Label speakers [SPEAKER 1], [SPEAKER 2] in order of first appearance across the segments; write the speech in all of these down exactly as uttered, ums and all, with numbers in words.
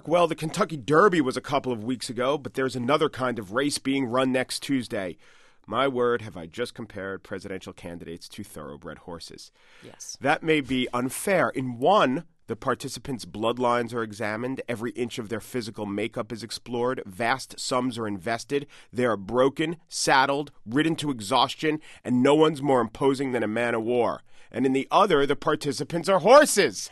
[SPEAKER 1] Mark. Well, the Kentucky Derby was a couple of weeks ago, but there's another kind of race being run next Tuesday. My word, have I just compared presidential candidates to thoroughbred horses.
[SPEAKER 2] Yes.
[SPEAKER 1] That may be unfair. In one, the participants' bloodlines are examined, every inch of their physical makeup is explored, vast sums are invested, they are broken, saddled, ridden to exhaustion, and no one's more imposing than a man of war. And in the other, the participants are horses.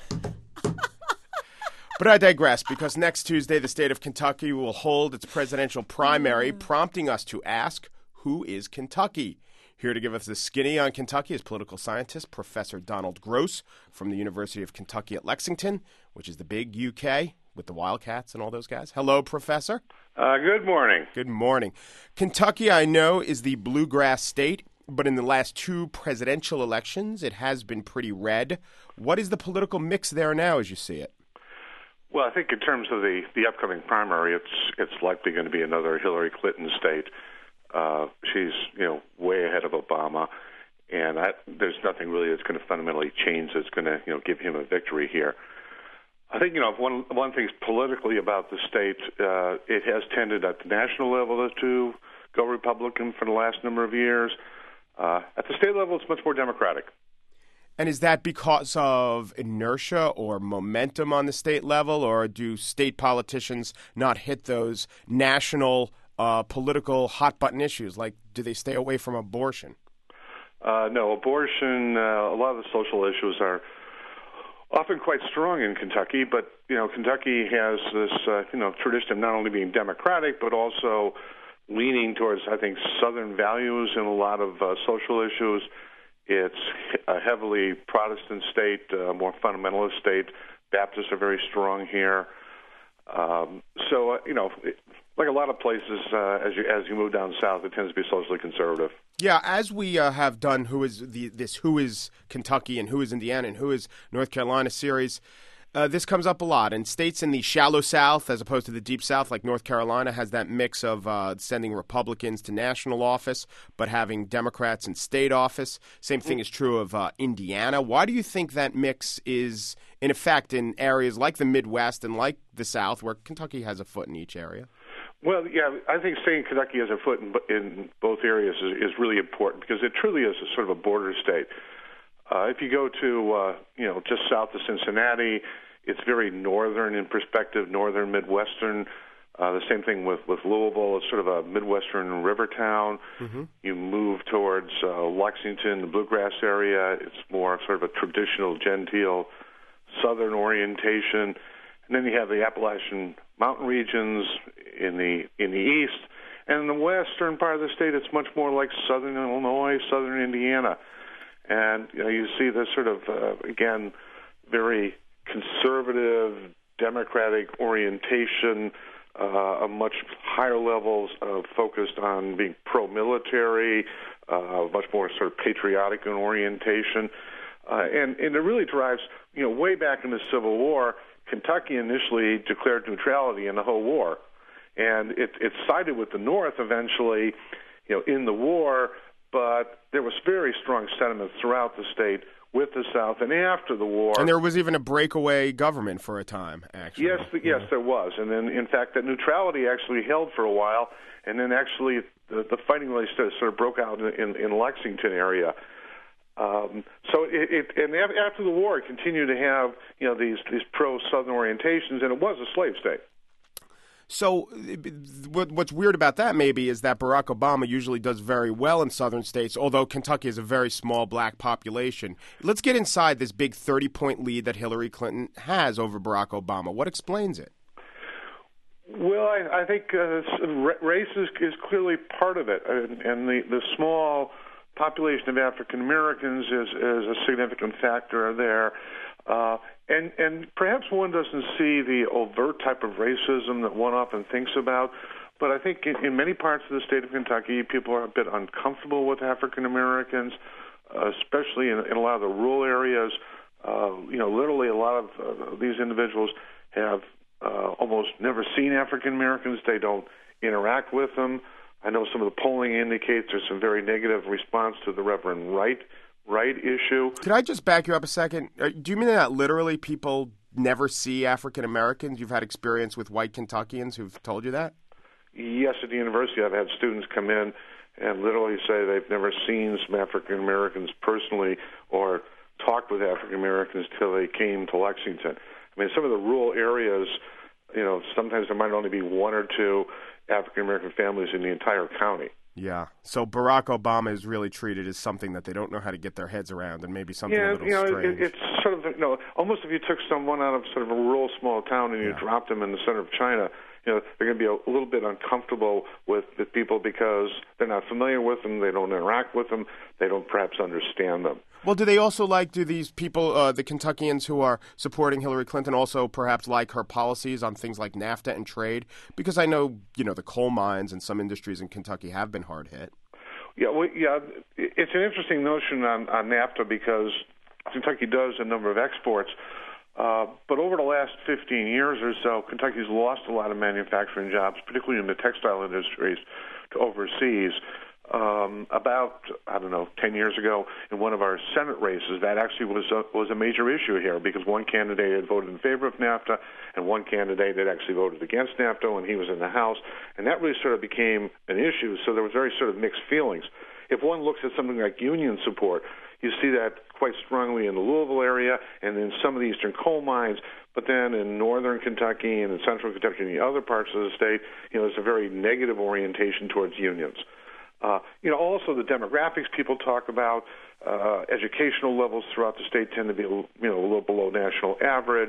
[SPEAKER 1] But I digress, because next Tuesday, the state of Kentucky will hold its presidential primary, prompting us to ask, who is Kentucky? Here to give us the skinny on Kentucky is political scientist Professor Donald Gross from the University of Kentucky at Lexington, which is the big U K with the Wildcats and all those guys. Hello, Professor.
[SPEAKER 3] Uh, good morning.
[SPEAKER 1] Good morning. Kentucky, I know, is the bluegrass state, but in the last two presidential elections, it has been pretty red. What is the political mix there now as you see it?
[SPEAKER 3] Well, I think in terms of the, the upcoming primary, it's it's likely going to be another Hillary Clinton state. Uh, she's, you know, way ahead of Obama, and I, there's nothing really that's going to fundamentally change that's going to, you know, give him a victory here. I think, you know, one one thing politically about the state, uh, it has tended at the national level to go Republican for the last number of years. Uh, at the state level, it's much more Democratic.
[SPEAKER 1] And is that because of inertia or momentum on the state level, or do state politicians not hit those national uh, political hot-button issues? Like, do they stay away from abortion?
[SPEAKER 3] Uh, no, abortion, uh, a lot of the social issues are often quite strong in Kentucky, but, you know, Kentucky has this, uh, you know, tradition of not only being democratic, but also leaning towards, I think, Southern values in a lot of uh, social issues. It's a heavily Protestant state, a more fundamentalist state. Baptists are very strong here. Um, so, uh, you know, it, like a lot of places, uh, as you as you move down south, it tends to be socially conservative.
[SPEAKER 1] Yeah, as we uh, have done who is the this Who is Kentucky and Who is Indiana and Who is North Carolina series, Uh, this comes up a lot, and states in the shallow South, as opposed to the deep South, like North Carolina, has that mix of uh, sending Republicans to national office, but having Democrats in state office. Same thing is true of uh, Indiana. Why do you think that mix is in effect in areas like the Midwest and like the South, where Kentucky has a foot in each area?
[SPEAKER 3] Well, yeah, I think saying Kentucky has a foot in, in both areas is, is really important, because it truly is a sort of a border state. Uh, if you go to, uh, you know, just south of Cincinnati, it's very northern in perspective, northern Midwestern. Uh, the same thing with, with Louisville. It's sort of a Midwestern river town. Mm-hmm. You move towards uh, Lexington, the bluegrass area. It's more sort of a traditional, genteel, southern orientation. And then you have the Appalachian mountain regions in the in the east. And in the western part of the state, it's much more like southern Illinois, southern Indiana. And you know, you see this sort of, uh, again, very conservative, democratic orientation, uh, a much higher levels of focused on being pro-military, uh, much more sort of patriotic in orientation. Uh, and, and it really drives, you know, way back in the Civil War, Kentucky initially declared neutrality in the whole war. And it, it sided with the North eventually, you know, in the war, but there was very strong sentiment throughout the state with the South and after the war.
[SPEAKER 1] And there was even a breakaway government for a time, actually.
[SPEAKER 3] Yes, yes, yeah. There was. And then, in fact, that neutrality actually held for a while, and then actually the, the fighting really sort of broke out in, in Lexington area. Um, so it, it, and after the war, it continued to have, you know, these, these pro-Southern orientations, and it was a slave state.
[SPEAKER 1] So what's weird about that maybe is that Barack Obama usually does very well in southern states, although Kentucky is a very small black population. Let's get inside this big thirty-point lead that Hillary Clinton has over Barack Obama. What explains it?
[SPEAKER 3] Well, I, I think uh, race is, is clearly part of it, and, and the, the small population of African Americans is, is a significant factor there. Uh, and, and perhaps one doesn't see the overt type of racism that one often thinks about, but I think in, in many parts of the state of Kentucky, people are a bit uncomfortable with African Americans, uh, especially in, in a lot of the rural areas. Uh, you know, literally a lot of uh, these individuals have uh, almost never seen African Americans. They don't interact with them. I know some of the polling indicates there's some very negative response to the Reverend Wright right issue.
[SPEAKER 1] Could I just back you up a second? Do you mean that literally people never see African Americans? You've had experience with white Kentuckians who've told you that?
[SPEAKER 3] Yes, at the university, I've had students come in and literally say they've never seen some African Americans personally or talked with African Americans till they came to Lexington. I mean, some of the rural areas, you know, sometimes there might only be one or two African American families in the entire county.
[SPEAKER 1] Yeah. So Barack Obama is really treated as something that they don't know how to get their heads around, and maybe something
[SPEAKER 3] yeah,
[SPEAKER 1] a little
[SPEAKER 3] you know,
[SPEAKER 1] strange.
[SPEAKER 3] It, it's sort of, you know, almost if you took someone out of sort of a rural small town and you
[SPEAKER 1] yeah.
[SPEAKER 3] dropped them in the center of China, you know, they're going to be a little bit uncomfortable with the people because they're not familiar with them, they don't interact with them, they don't perhaps understand them.
[SPEAKER 1] Well, do they also like, do these people, uh, the Kentuckians who are supporting Hillary Clinton, also perhaps like her policies on things like NAFTA and trade? Because I know, you know, the coal mines and some industries in Kentucky have been hard hit.
[SPEAKER 3] Yeah, well, yeah, it's an interesting notion on, on NAFTA because Kentucky does a number of exports. Uh, but over the last fifteen years or so, Kentucky's lost a lot of manufacturing jobs, particularly in the textile industries, to overseas. Um, about, I don't know, ten years ago, in one of our Senate races, that actually was a, was a major issue here because one candidate had voted in favor of NAFTA and one candidate had actually voted against NAFTA when he was in the House. And that really sort of became an issue, so there was very sort of mixed feelings. If one looks at something like union support, you see that quite strongly in the Louisville area and in some of the eastern coal mines, but then in northern Kentucky and in central Kentucky and the other parts of the state, you know, there's a very negative orientation towards unions. Uh, you know, also the demographics people talk about, uh, educational levels throughout the state tend to be, you know, a little below national average.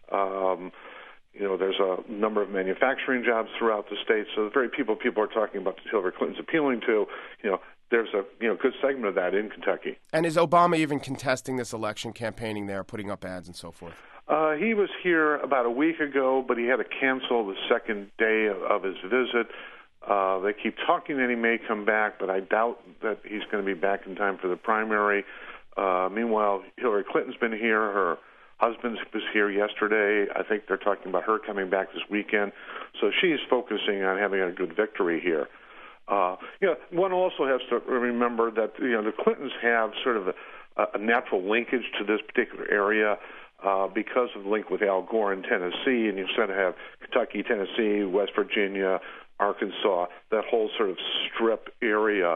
[SPEAKER 3] Um, you know, there's a number of manufacturing jobs throughout the state, so the very people people are talking about that Hillary Clinton's appealing to, you know, there's a you know good segment of that in Kentucky.
[SPEAKER 1] And is Obama even contesting this election, campaigning there, putting up ads and so forth?
[SPEAKER 3] Uh, he was here about a week ago, but he had to cancel the second day of, of his visit. Uh, they keep talking that he may come back, but I doubt that he's going to be back in time for the primary. Uh, meanwhile, Hillary Clinton's been here. Her husband was here yesterday. I think they're talking about her coming back this weekend. So she's focusing on having a good victory here. Uh, you know, one also has to remember that, you know, the Clintons have sort of a, a natural linkage to this particular area uh, because of the link with Al Gore in Tennessee, and you sort of have Kentucky, Tennessee, West Virginia, Arkansas, that whole sort of strip area.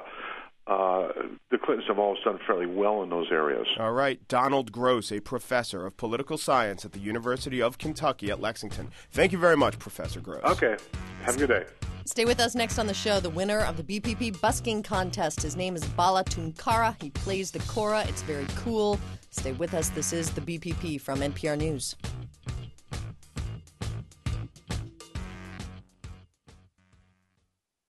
[SPEAKER 3] Uh, the Clintons have always done fairly well in those areas.
[SPEAKER 1] All right. Donald Gross, a professor of political science at the University of Kentucky at Lexington. Thank you very much, Professor Gross.
[SPEAKER 3] Okay. Have a good day.
[SPEAKER 2] Stay with us next on the show. The winner of the B P P busking contest. His name is Bala Tunkara. He plays the kora. It's very cool. Stay with us. This is the B P P from N P R News.